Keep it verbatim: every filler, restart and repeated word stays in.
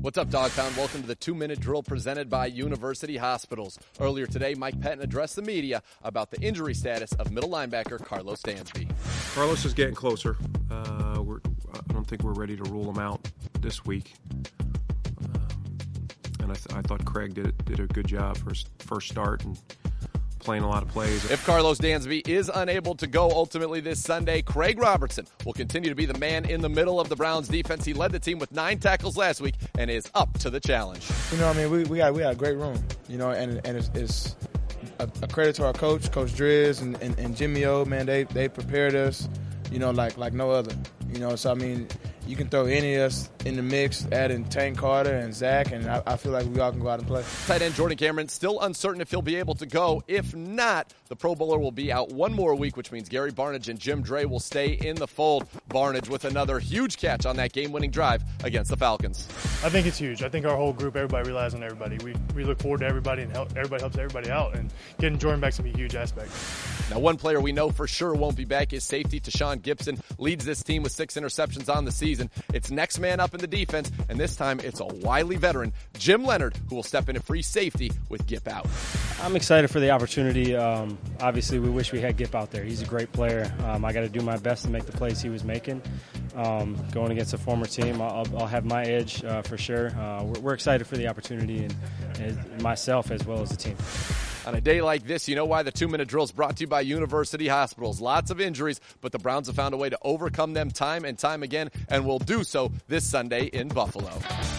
What's up, Dog Pound? Welcome to the two-minute drill presented by University Hospitals. Earlier today, Mike Pettine addressed the media about the injury status of middle linebacker Carlos Dansby. Carlos is getting closer. Uh, we're, I don't think we're ready to rule him out this week. Um, and I, th- I thought Craig did did a good job for his first start and playing a lot of plays. If Carlos Dansby is unable to go ultimately this Sunday, Craig Robertson will continue to be the man in the middle of the Browns defense. He led the team with nine tackles last week and is up to the challenge. You know, I mean, we, we got we got a great room, you know, and and it's, it's a, a credit to our coach, Coach Driz and, and, and Jimmy O, man. They they prepared us, you know, like like no other. You know, so I mean, you can throw any of us in the mix, add in Tank Carter and Zach, and I, I feel like we all can go out and play. Tight end Jordan Cameron still uncertain if he'll be able to go. If not, the Pro Bowler will be out one more week, which means Gary Barnidge and Jim Dre will stay in the fold. Barnidge with another huge catch on that game-winning drive against the Falcons. I think it's huge. I think our whole group, everybody relies on everybody. We we look forward to everybody, and help, everybody helps everybody out. And getting Jordan back is going to be a huge aspect. Now, one player we know for sure won't be back is safety Tashawn Gibson. Leads this team with six interceptions on the season. It's next man up in the defense, and this time it's a wily veteran, Jim Leonard, who will step in at free safety with Gip out. I'm excited for the opportunity. Um, obviously, we wish we had Gip out there. He's a great player. Um, I got to do my best to make the plays he was making. Um, going against a former team, I'll, I'll have my edge uh, for sure. Uh, we're, we're excited for the opportunity, and, and myself as well as the team. On a day like this, you know why the two-minute drill is brought to you by University Hospitals. Lots of injuries, but the Browns have found a way to overcome them time and time again, and will do so this Sunday in Buffalo.